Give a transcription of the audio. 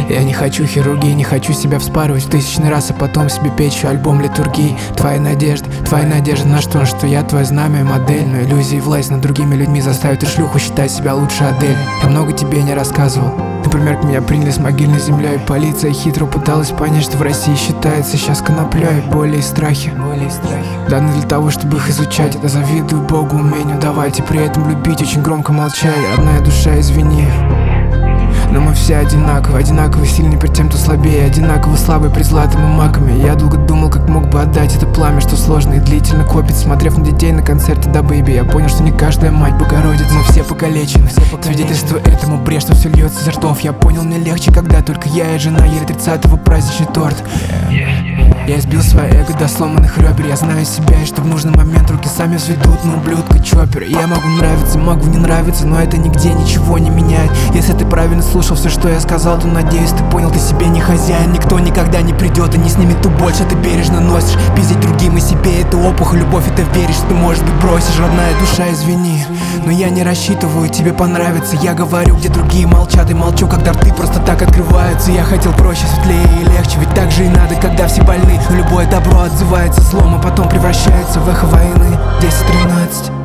Я не хочу хирургии, не хочу себя вспарывать в тысячный раз, а потом себе печь альбом литургии. Твоя надежда на что я твое знамя и модель. Но иллюзии власть над другими людьми заставит и шлюху считать себя лучше Адель. Я много тебе не рассказывал. Например, меня приняли с могильной землей. Полиция хитро пыталась понять, что в России считается сейчас коноплей. Боли и страхи даны для того, чтобы их изучать. Это завидую Богу умению давать и при этом любить, очень громко молчать. Родная душа, извини, но мы все одинаково сильны перед тем, кто слабее, одинаково слабы перед златом и маками. Я долго думал, как мог бы отдать это пламя, что сложно и длительно копится. Смотрев на детей на концерте Да Бэйби, я понял, что не каждая мать Богородица, но все покалечены. Свидетельство этому бред, что все льется изо ртов. Я понял, мне легче, когда только я и жена ели 30-го праздничный торт. Я избил свое эго до сломанных ребер. Я знаю себя, и что в нужный момент руки сами взведут на ублюдка чоппер. Я могу нравиться, могу не нравиться, но это нигде ничего не меняет. Если ты правильно слушал все, что я сказал, то надеюсь, ты понял, ты себе не хозяин. Никто никогда не придет и не снимет ту боль, что ты бережно носишь. Пиздить другим и себе — это опухоль, любовь, и ты веришь, что ты, может быть, бросишь. Родная душа, извини, но я не рассчитываю тебе понравится. Я говорю, где другие молчат, и молчу, когда рты просто так открываются. Я хотел проще, светлее и легче, ведь так же и надо, когда все больны. Но любое добро отзывается злом, а потом превращается в эхо войны. 10-13